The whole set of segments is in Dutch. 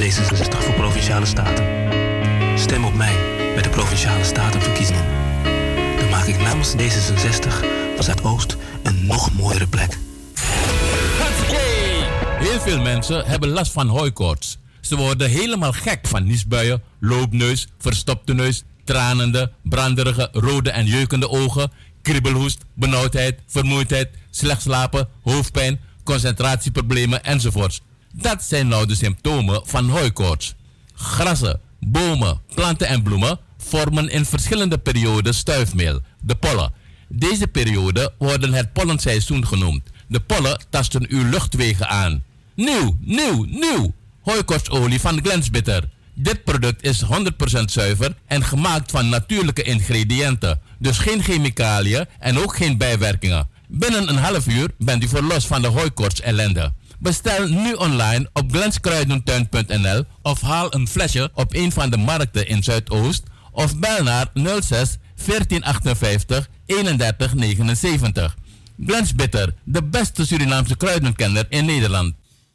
D66 voor Provinciale Staten. Stem op mij bij de Provinciale Statenverkiezingen. Dan maak ik namens D66 van Zuidoost een nog mooiere plek. Heel veel mensen hebben last van hooikoorts. Ze worden helemaal gek van niesbuien, loopneus, verstopte neus, tranende, branderige, rode en jeukende ogen, kriebelhoest, benauwdheid, vermoeidheid, slecht slapen, hoofdpijn, concentratieproblemen enzovoorts. Dat zijn nou de symptomen van hooikoorts. Grassen, bomen, planten en bloemen vormen in verschillende perioden stuifmeel, de pollen. Deze perioden worden het pollenseizoen genoemd. De pollen tasten uw luchtwegen aan. Nieuw! Hooikoortsolie van Glensbitter. Dit product is 100% zuiver en gemaakt van natuurlijke ingrediënten. Dus geen chemicaliën en ook geen bijwerkingen. Binnen een half uur bent u verlost van de hooikoorts ellende. Bestel nu online op glenskruidentuin.nl of haal een flesje op een van de markten in Zuidoost of bel naar 06 1458 31 79. Glensbitter, de beste Surinaamse kruidenkenner in Nederland.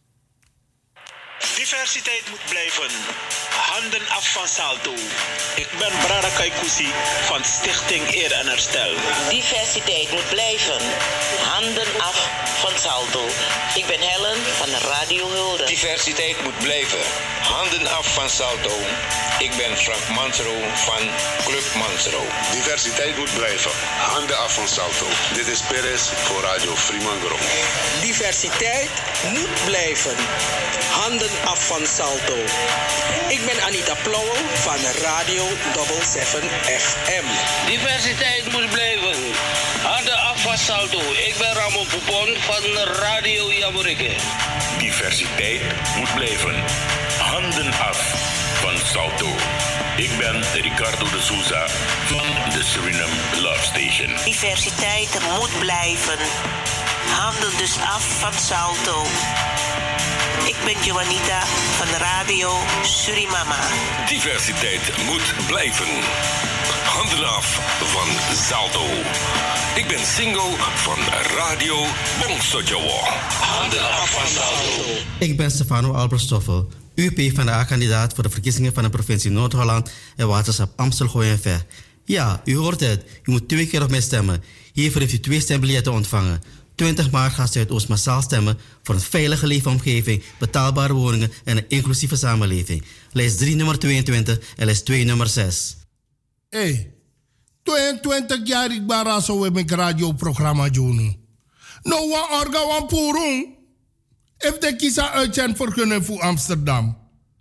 Diversiteit moet blijven. Handen af van salto. Ik ben Brada Kaikousi van Stichting Eer en Herstel. Diversiteit moet blijven. Handen af van salto. Ik ben Helen van Radio Hulde. Diversiteit moet blijven. Handen af van salto. Ik ben Frank Mansro van Club Mansro. Diversiteit moet blijven. Handen af van salto. Dit is Perez voor Radio Fremangrom. Diversiteit moet blijven. Handen af van salto. Ik ben Anita Plauwel van Radio 77 FM. Diversiteit moet blijven. Handen af van salto. Ik ben Ramon Poupon van Radio Jaborike. Diversiteit moet blijven. Handen af van salto. Ik ben Ricardo de Souza van de Suriname Love Station. Diversiteit moet blijven. Handen dus af van salto. Ik ben Joanita van Radio Surimama. Diversiteit moet blijven. Handen af van salto. Ik ben single van Radio Bongsojowo. Handen af van salto. Ik ben Stefano Albert-Stoffel, UP-PvdA-kandidaat voor de verkiezingen van de provincie Noord-Holland en waterschap Amstel-Gooi en Vecht. Ja, u hoort het. U moet 2 keer op mij stemmen. Hiervoor heeft u 2 stembiljetten ontvangen. 20 maart gaat Zuidoost massaal stemmen voor een veilige leefomgeving, betaalbare woningen en een inclusieve samenleving. Lijst 3 nummer 22 en lijst 2 nummer 6. Hey, 22 jaar ik ben zo met mijn radioprogramma doen. Nou, wat orga wan purung? If de kisa uitzend voor kunnen voor Amsterdam.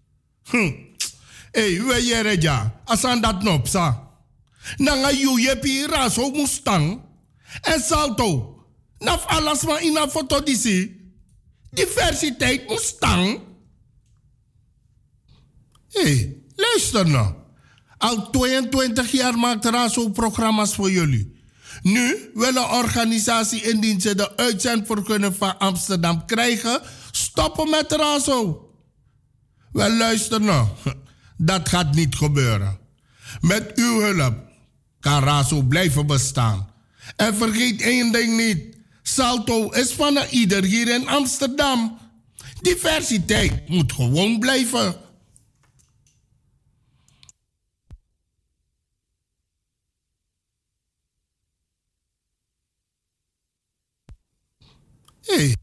Hey, we jere ja, asan dat nopsa. Nanga je pi raso mustang. En salto. Naf alles maar in een foto disi. Diversiteit mustang. Hey, luister nou. Al 22 jaar maakt Razo programma's voor jullie. Nu wil een organisatie indien ze de uitzendvergunning van Amsterdam krijgen, stoppen met Razo. Wel luister nou, dat gaat niet gebeuren. Met uw hulp kan Razo blijven bestaan. En vergeet één ding niet. Salto is van ieder hier in Amsterdam. Diversiteit moet gewoon blijven. Hey.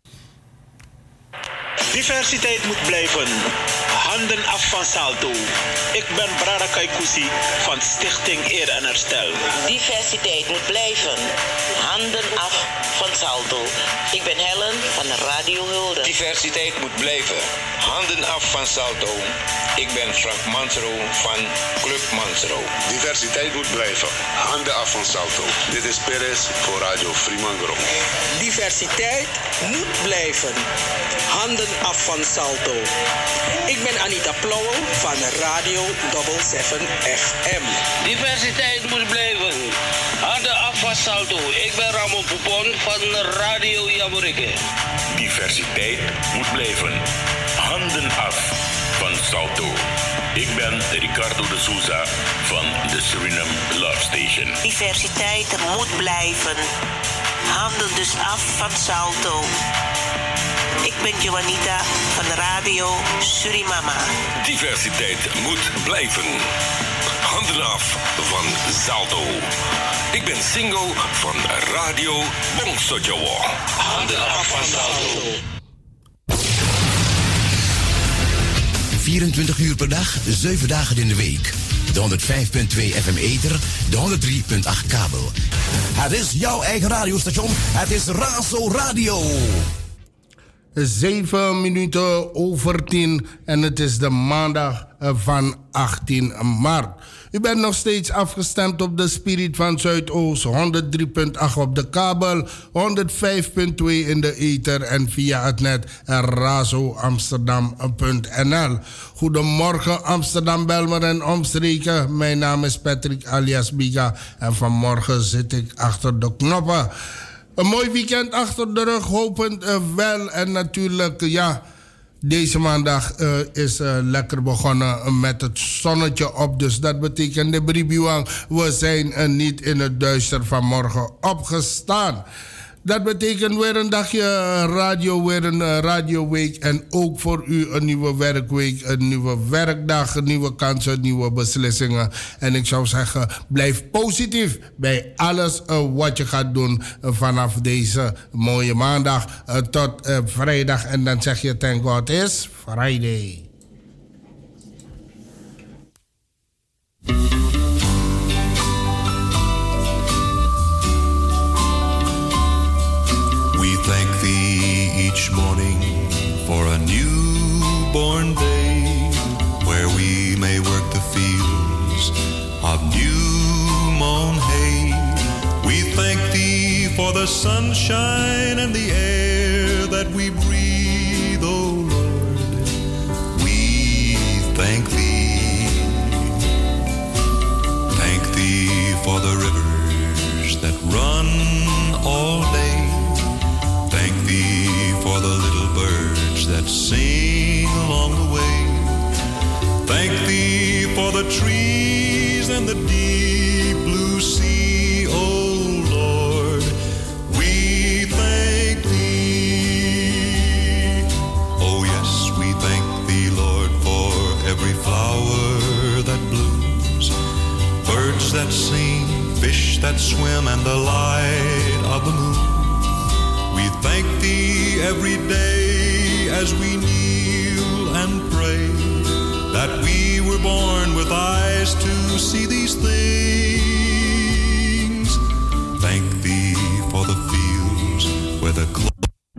Diversiteit moet blijven. Handen af van salto. Ik ben Brada Kaikousi van Stichting Eer en Herstel. Diversiteit moet blijven. Handen af van salto. Ik ben Helen van Radio Hulde. Diversiteit moet blijven. Handen af van salto. Ik ben Frank Mansro van Club Mansro. Diversiteit moet blijven. Handen af van salto. Dit is Perez voor Radio Fremangrom. Diversiteit moet blijven. Handen af van salto. Ik ben Anita Plauwel van Radio 77 FM. Diversiteit moet blijven. Handen af van salto. Ik ben Ramon Poupon van Radio Jaborike. Diversiteit moet blijven. Handen af van salto. Ik ben Ricardo de Souza van de Suriname Love Station. Diversiteit moet blijven. Handen dus af van salto. Ik ben Joanita van Radio Surimama. Diversiteit moet blijven. Handen af van Salto. Ik ben single van Radio Bongsojowo. Handen af van Salto. 24 uur per dag, 7 dagen in de week. De 105.2 FM ether, de 103.8 kabel. Het is jouw eigen radiostation. Het is Razo Radio. 7 minuten over 10 en het is de maandag van 18 maart. U bent nog steeds afgestemd op de Spirit van Zuidoost, 103.8 op de kabel, 105.2 in de ether en via het net razoamsterdam.nl. Goedemorgen Amsterdam, Belmer en omstreken. Mijn naam is Patrick alias Biga en vanmorgen zit ik achter de knoppen. Een mooi weekend achter de rug, hopend wel. En natuurlijk, ja, deze maandag is lekker begonnen met het zonnetje op. Dus dat betekent de Bribiwang, we zijn niet in het duister vanmorgen opgestaan. Dat betekent weer een dagje radio, weer een radioweek. En ook voor u een nieuwe werkweek, een nieuwe werkdag, nieuwe kansen, nieuwe beslissingen. En ik zou zeggen, blijf positief bij alles wat je gaat doen vanaf deze mooie maandag tot vrijdag. En dan zeg je, thank God it's Friday. Thank thee each morning for a newborn day, where we may work the fields of new mown hay. We thank thee for the sunshine and the air that we breathe, O Lord. We thank thee. Thank thee for the rivers that run all day. Thank thee for the little birds that sing along the way. Thank thee for the trees and the deep blue sea, O Lord. We thank thee. Oh yes, we thank thee, Lord, for every flower that blooms, birds that sing, fish that swim, and the light of the moon. We thank thee every day as we kneel and pray, that we were born with eyes to see these things. Thank thee for the fields where the clover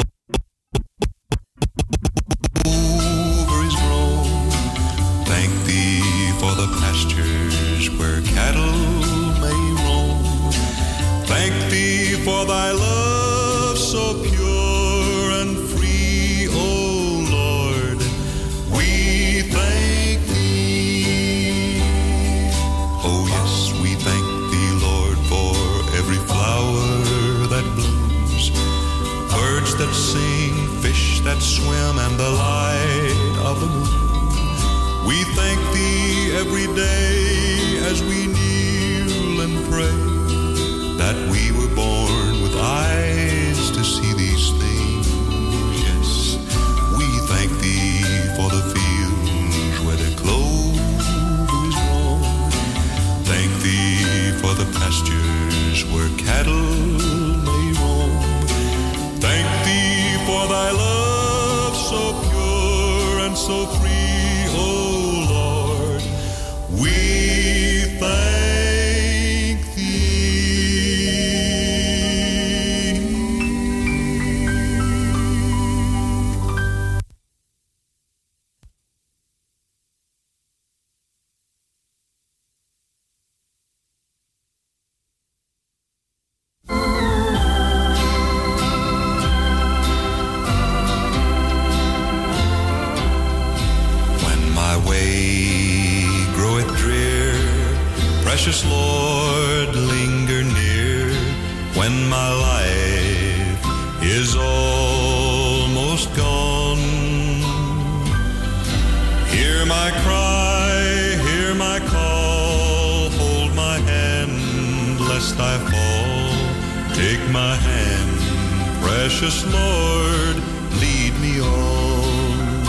is grown. Thank thee for the pastures where cattle may roam. Thank thee for thy love so pure and free, O Lord, we thank thee. Oh yes, we thank thee, Lord, for every flower that blooms, birds that sing, fish that swim, and the light of the moon. We thank thee every day as we kneel and pray, that we were born with eyes to see these things. Yes, we thank thee for the fields where the clover is grown. Thank thee for the pastures where cattle may roam. Thank thee for thy love so pure and so free, O Lord. We thank precious Lord, linger near when my life is almost gone. Hear my cry, hear my call, hold my hand lest I fall. Take my hand, precious Lord, lead me me on.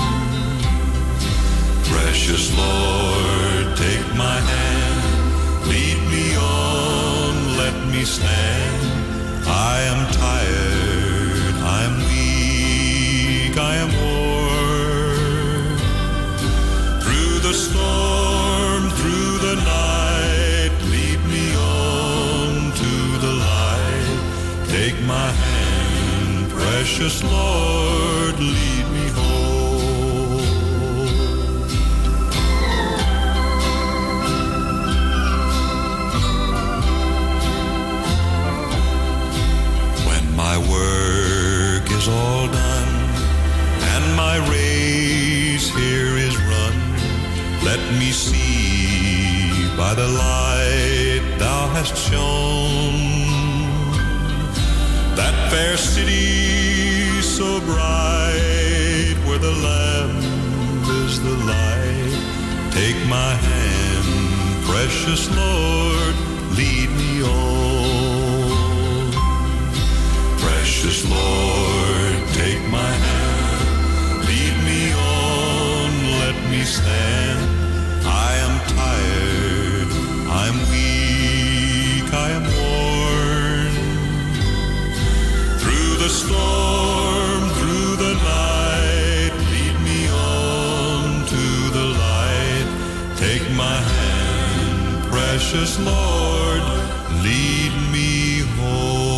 Precious Lord, take my hand, lead me on, let me stand. I am tired, I am weak, I am worn. Through the storm, through the night, lead me on to the light. Take my hand, precious Lord, lead me home. When my work is all done and my race here is run, let me see by the light thou hast shone that fair city so bright where the Lamb is the light. Take my hand, precious Lord, lead me on. Precious Lord, take my hand, lead me on, let me stand. I am tired, I'm weak, I am worn. Through the storm, through the night, lead me on to the light. Take my hand, precious Lord, lead me home.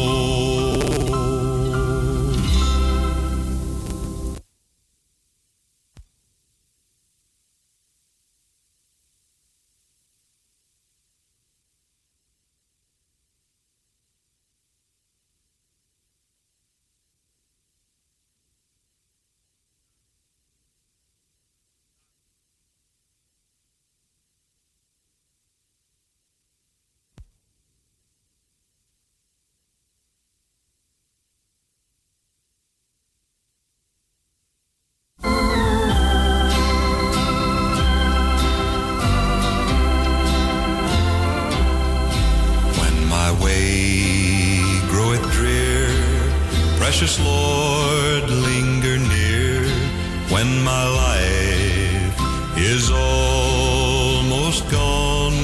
Precious Lord, linger near when my life is almost gone.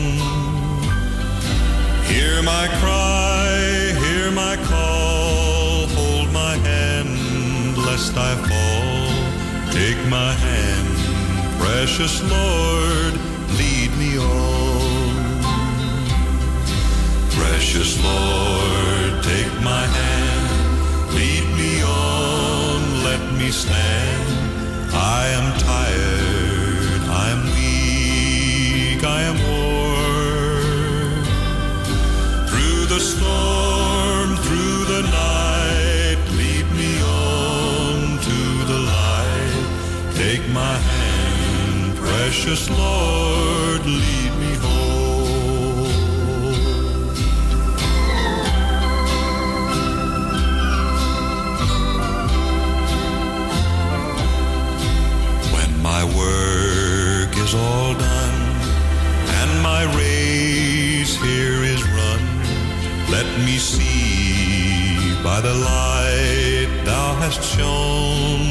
Hear my cry, hear my call, hold my hand lest I fall. Take my hand, precious Lord, lead me on. Precious Lord, take my hand, lead me on, let me stand. I am tired, I am weak, I am worn. Through the storm, through the night, lead me on to the light. Take my hand, precious Lord, lead me home. My work is all done and my race here is run. Let me see by the light thou hast shone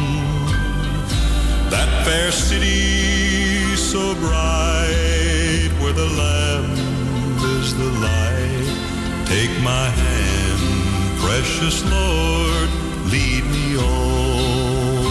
that fair city so bright where the Lamb is the light. Take my hand, precious Lord, lead me on.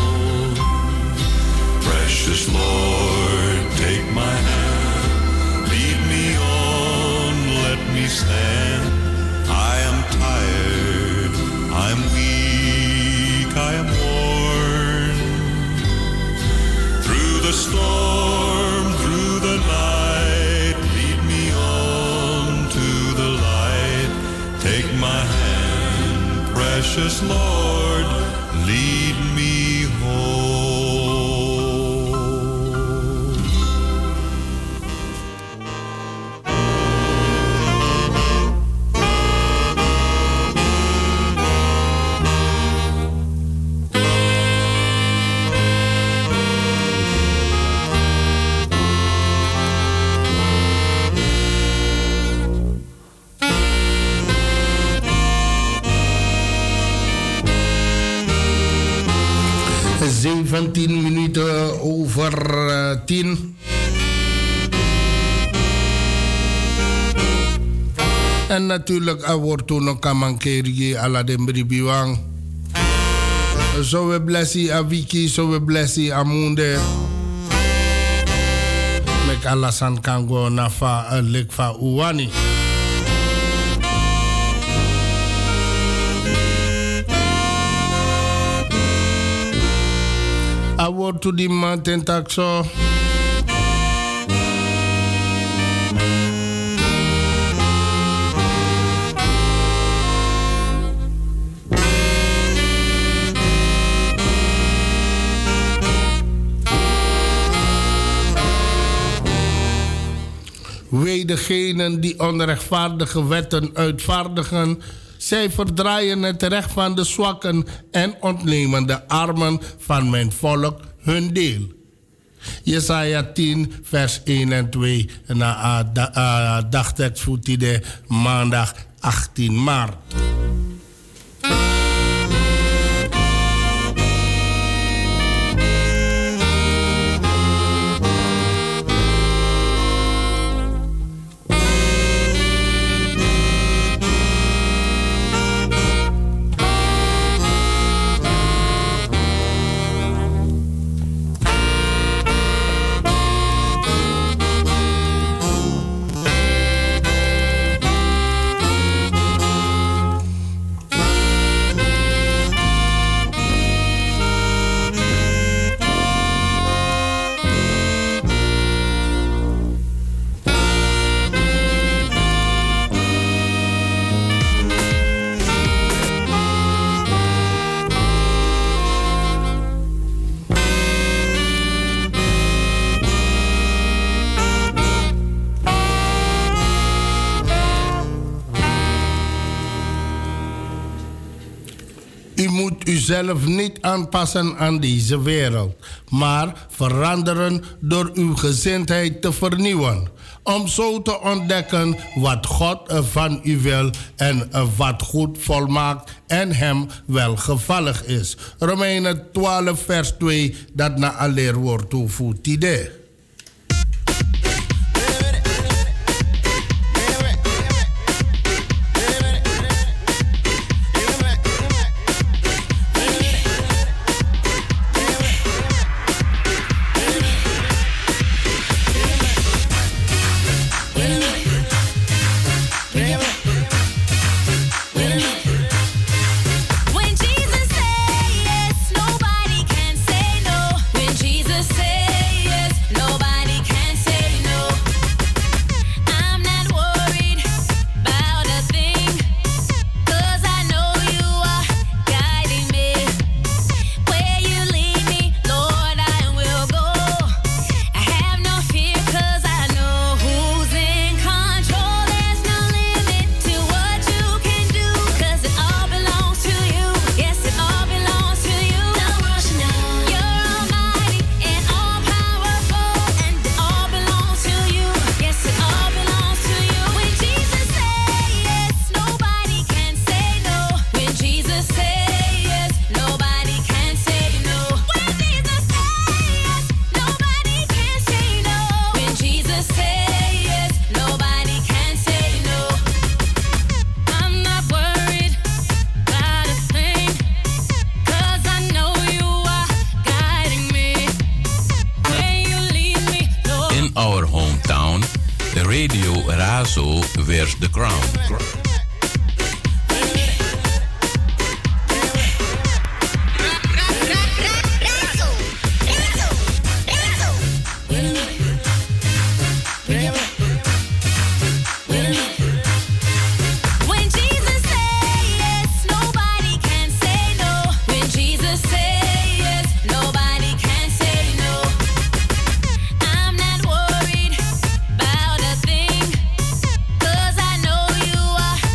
Precious Lord, take my hand, lead me on, let me stand. I am tired, I'm weak, I am worn. Through the storm, through the night, lead me on to the light. Take my hand, precious Lord, lead me home. over 10. En natuurlijk, er wordt toen nog kamankeri ala de bribiwang. Zo we blessie a wiki, zo we blessie a munde. Mek alasan kango nafa lik fa uwani. A wordt to die man ten takso. Wee degenen die onrechtvaardige wetten uitvaardigen. Zij verdraaien het recht van de zwakken en ontnemen de armen van mijn volk hun deel. Jesaja 10, vers 1 en 2. Na dagtekst voor die maandag 18 maart. Uzelf niet aanpassen aan deze wereld, maar veranderen door uw gezindheid te vernieuwen. Om zo te ontdekken wat God van u wil en wat goed, volmaakt en hem welgevallig is. Romeinen 12 vers 2, dat na een leerwoord toevoegt idee. Wears the crown. I'm not worried about a thing, 'cause I know you are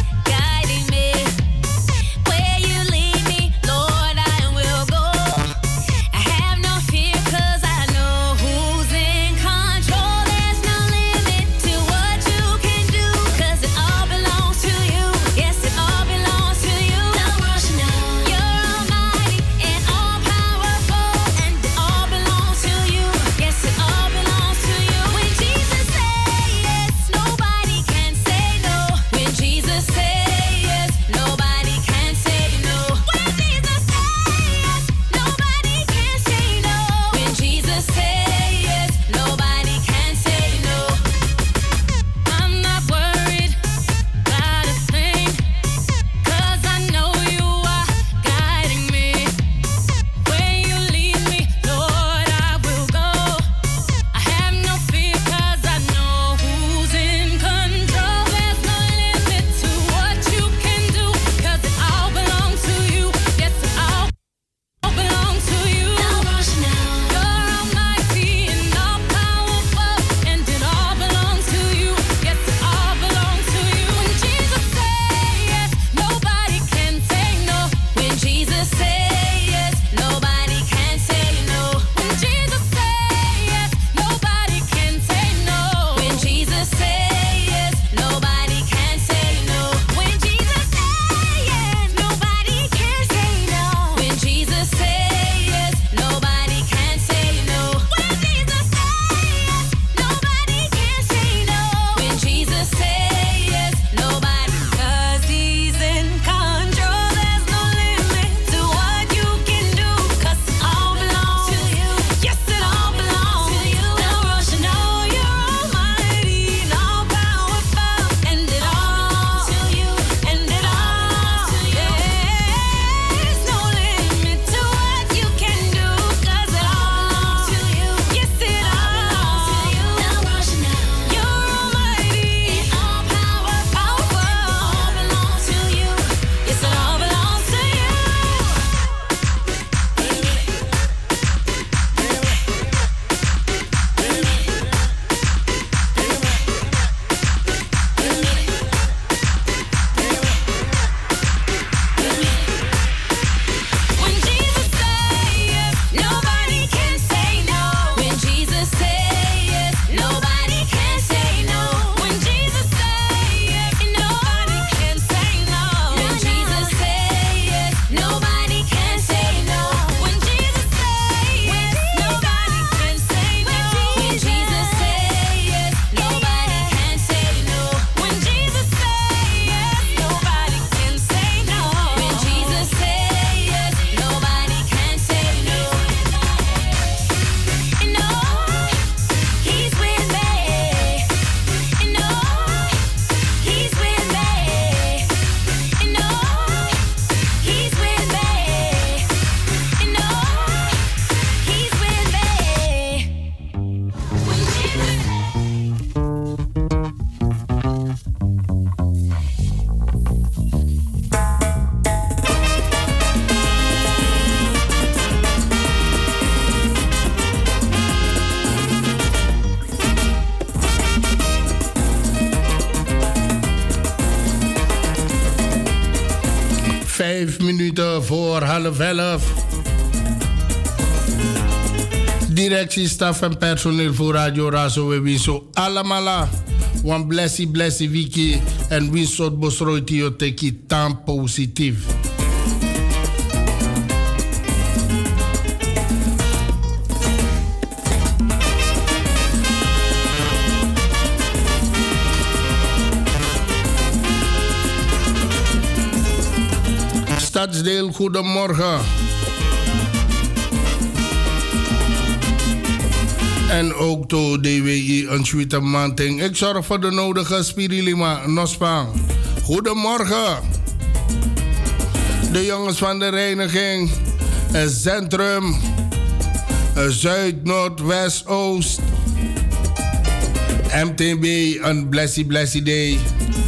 5 minuten voor 10:30. Directie, staf en personeel voor Radio Razo. We wensen allemaal een blessie wiki. En we soort besroitio teki tan positief. Stadsdeel, goedemorgen. En ook to DWI een sweete manting. Ik zorg voor de nodige spirilima nospang. Goedemorgen. De jongens van de reiniging. Het centrum. Zuid, Noord, West, Oost. MTB, een blessie day.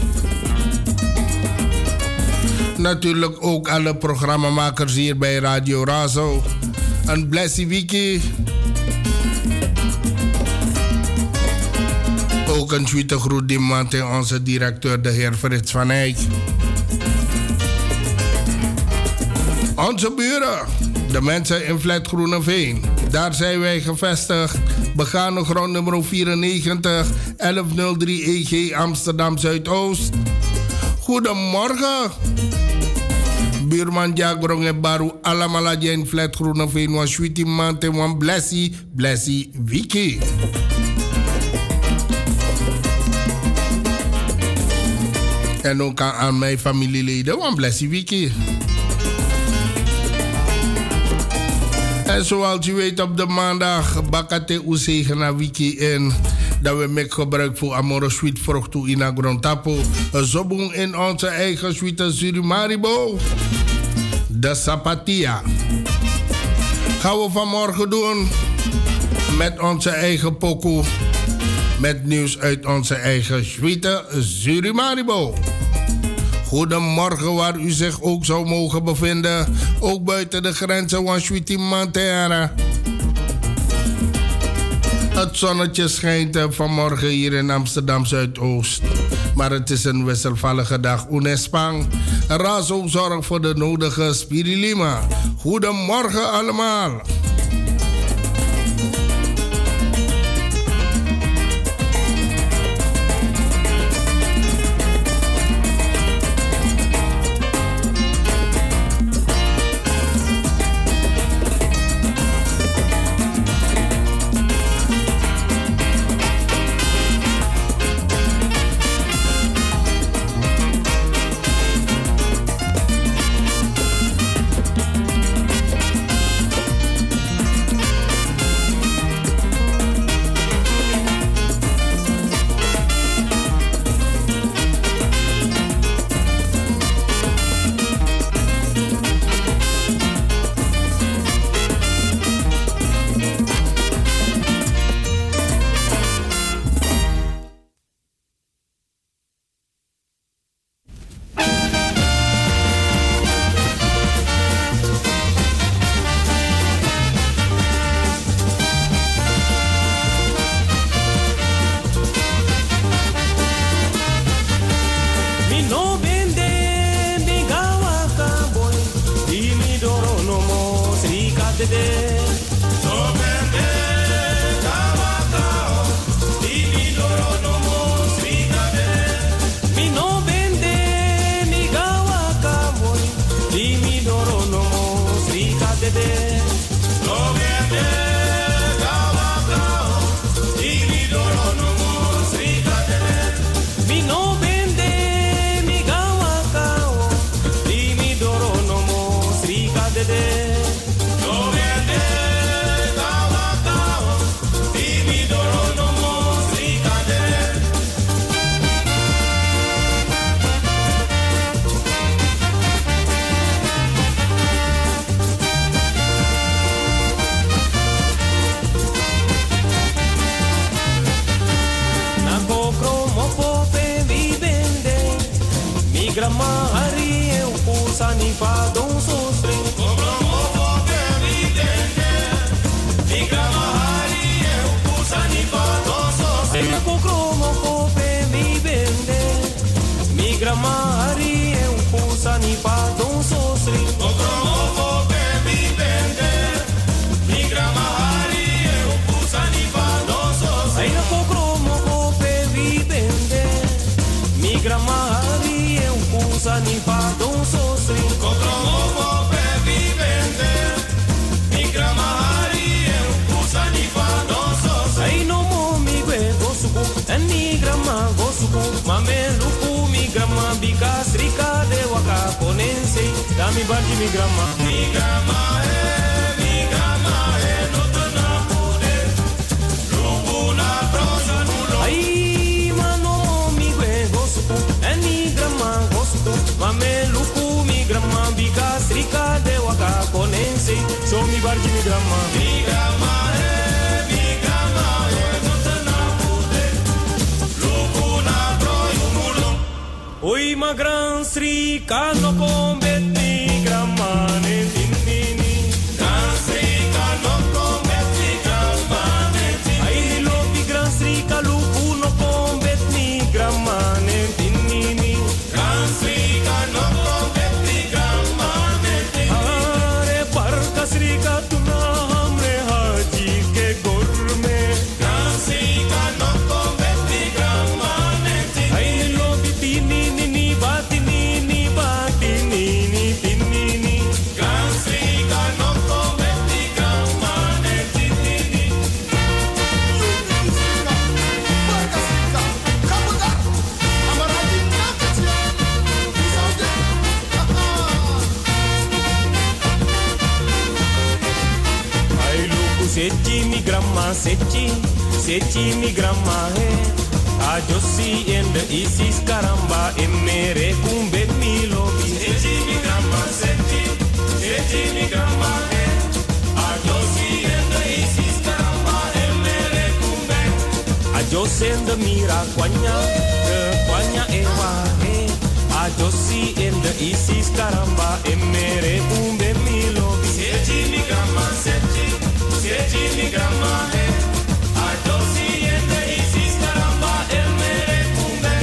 Natuurlijk ook alle programmamakers hier bij Radio Razo. Een blessie wiki. Ook een tweede groet die man tegen onze directeur, de heer Frits van Eyck. Onze buren, de mensen in Flat Groeneveen. Daar zijn wij gevestigd. Begane grond nummer 94, 1103 EG Amsterdam Zuidoost. Goedemorgen. Buurman Jagrong en Baru allemaal in Flat Groeneveen. Wan sweetie man tegen wan blessie wiki. En ook aan mijn familieleden, wan blessie wiki. En zoals u weet op de maandag bakate uzegen na wiki in. Dat we met gebruik voor Amoro Sweet Vrucht toe in Agrontapo. Een zobong in onze eigen sweete Surimaribo. De Sapatia. Gaan we vanmorgen doen met onze eigen pokoe. Met nieuws uit onze eigen sweete Surimaribo. Goedemorgen waar u zich ook zou mogen bevinden. Ook buiten de grenzen van Sweetie Montana. Het zonnetje schijnt vanmorgen hier in Amsterdam Zuidoost. Maar het is een wisselvallige dag. Unespang. Razo zorgt voor de nodige spirilima. Goedemorgen allemaal. Gramari, eu pulsa ni pa don so ni pa don so sri. Kotromo po pe vivente. Mi grama hari el kusa ni pa don so sri. Ay no mo mi gwe gosuku. En mi grama gosuku. Mame luku mi grama bikas rika de waka ponense. Dami banji mi grama. Mi grama no te na pude. Luku na prosa nulo. Ay mano mi gwe gosuku. En mi grama gosuku. Mame luku mi grama bikas rika de waka ponense. So mi banji mi grama. Mi grama no te na pude. Luku na prosa nulo. Oi ma gran Sri Kano kombet ni gramane tinini. Gran Sri Kano kombet ni gramane tinini. Ai lopi Gran Sri Kalupu no kombet ni gramane tinini. Gran Sri Kano kombet ni gramane tinini. Are parka Sri Katuna hamre haji ke gorme. Gran Sri Kano kombet ni gramane tinini. Ai lopi tinini ni batini ni batini ni tinini. Gran Sri Kano kombet ni gramane tinini. Ai luku sechi mi grandma sechi mi grandma he. Ajosi en de isis karamba emere kumbet mi lobi. Sechi mi grandma sechi mi grandma he. Ajosi en de isis karamba emere kumbet. Ajos en de mira kwanya ewa he. Ajosi en de isis karamba emere kumbet mi lobi. Sechi mi grandma sechi mi grandma he. Ajosi en de isis karamba emere kumbet.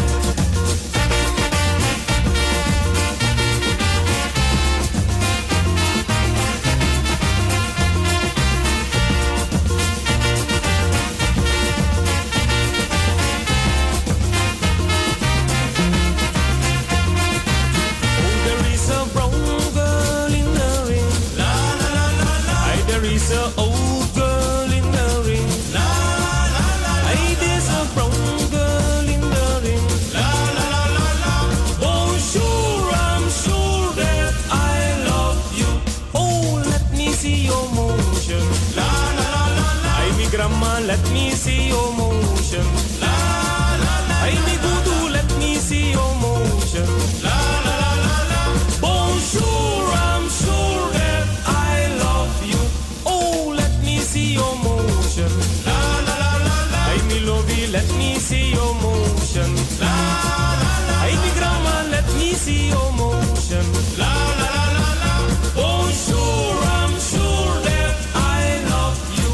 There is a brown girl in the ring. La la la la la. There is a old girl in the ring. La la la la. There's a brown girl in the ring. La la la la la. Oh sure, I'm sure that I love you. Oh let me see your motion. La la la la la. Mi grandma, let me see your motion. La la la. Mi voodoo, let me see your motion. La la la la la. Oh sure, I'm sure that I love you. Oh let me see your motion. La la la la la. Mi love you, let me see your motion. La la la. Mi grandma, let me see your motion. La la la la la. Oh sure, I'm sure that I love you.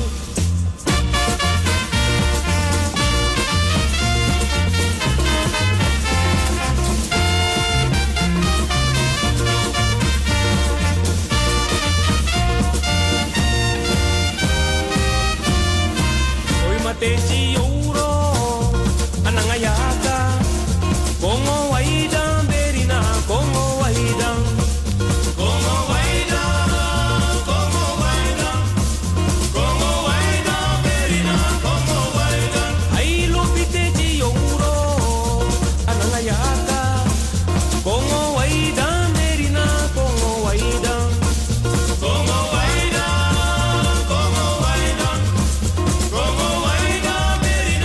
Oi matechi ouro anangayaka. Kongo waida berina kongo waida. Kongo waida kongo waida. Kongo waida berina kongo waida. Ai lopitechi ouro anangayaka. Kongo waida berina kongo waida. Kongo waida kongo waida. Kongo waida berina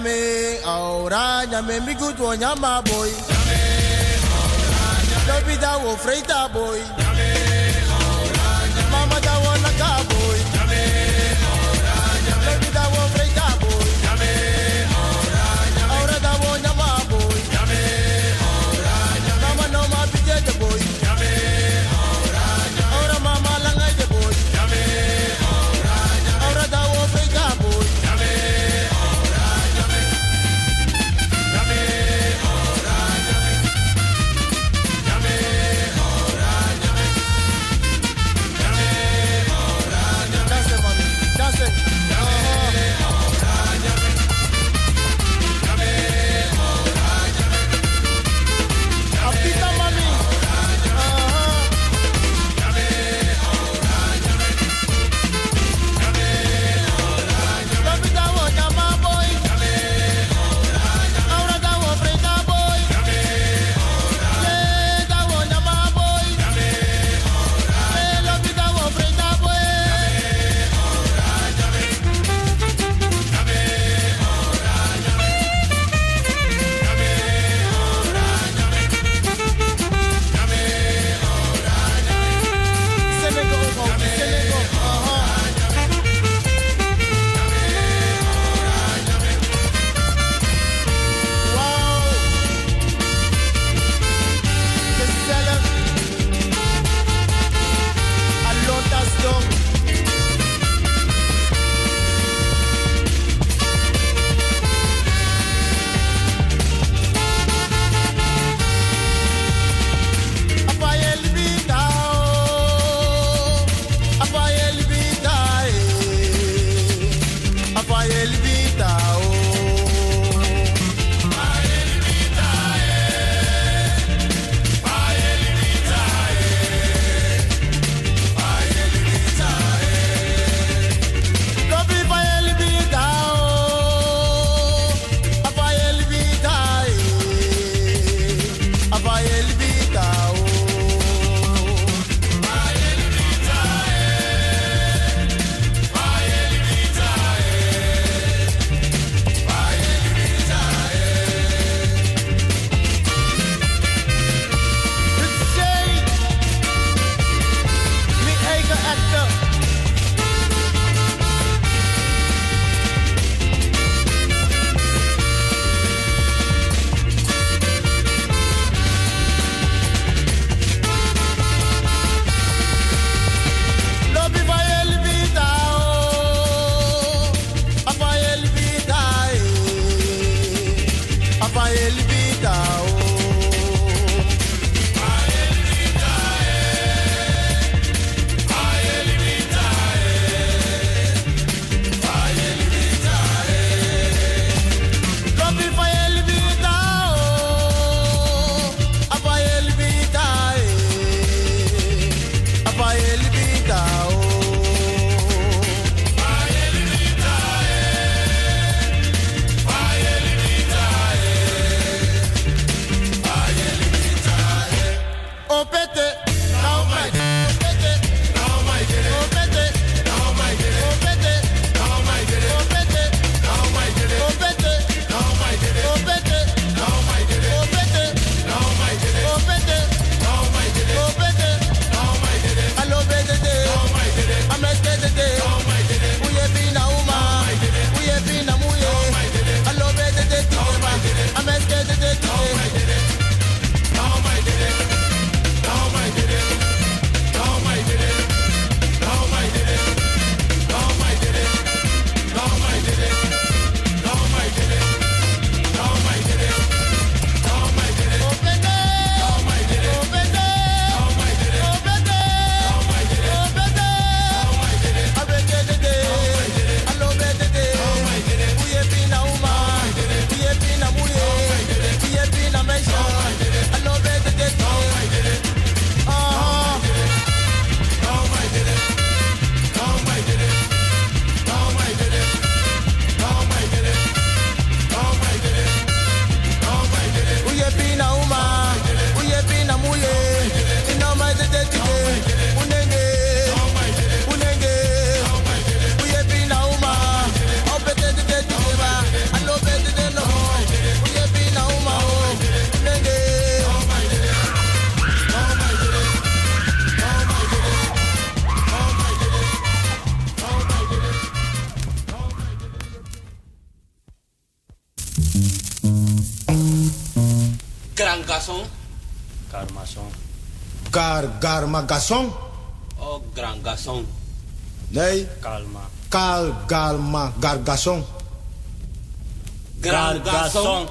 Nyame, aura, nyame, mi good one, nyama boy. Baby, that will freight boy. Mama, that one, a car boy. Baby, that will freight boy. Aura, that one, nyama boy. Mama, no, my big boy. Aura, mama, langa the boy. Aura, that will freight boy. Grangasson. Garmason. Garmagasson? Oh, Grangasson. Nee. Kalma. Galma, Gargasson. Grangasson.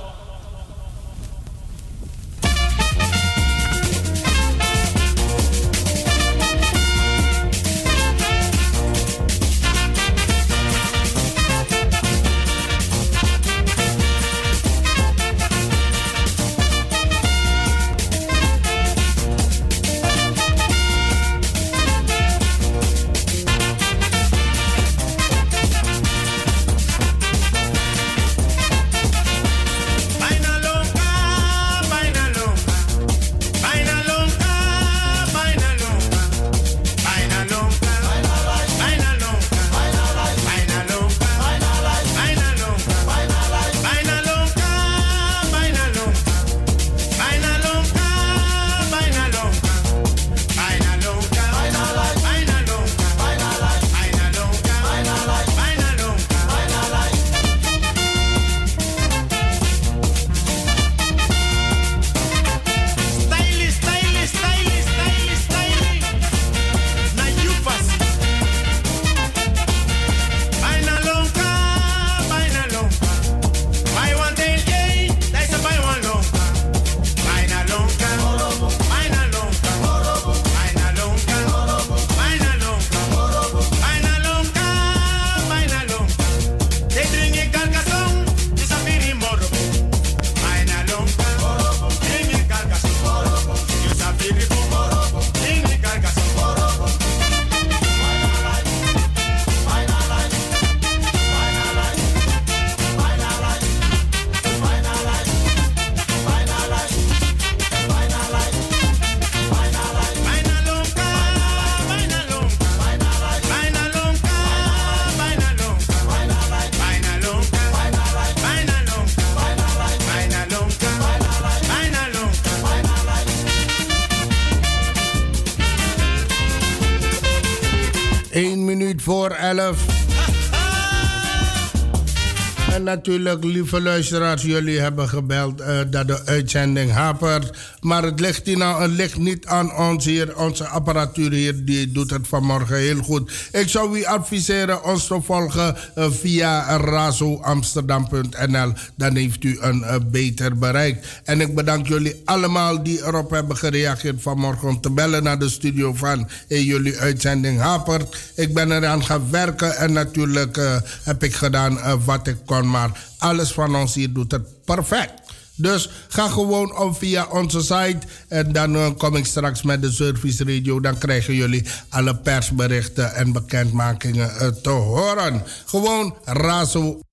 Voor 11. En natuurlijk, lieve luisteraars, jullie hebben gebeld dat de uitzending hapert. Maar het ligt niet aan ons hier. Onze apparatuur hier die doet het vanmorgen heel goed. Ik zou u adviseren ons te volgen via razoamsterdam.nl. Dan heeft u een beter bereik. En ik bedank jullie allemaal die erop hebben gereageerd vanmorgen om te bellen naar de studio van jullie uitzending hapert. Ik ben eraan gaan werken en natuurlijk heb ik gedaan wat ik kon. Maar alles van ons hier doet het perfect. Dus ga gewoon op via onze site. En dan kom ik straks met de Service Radio. Dan krijgen jullie alle persberichten en bekendmakingen te horen. Gewoon Razo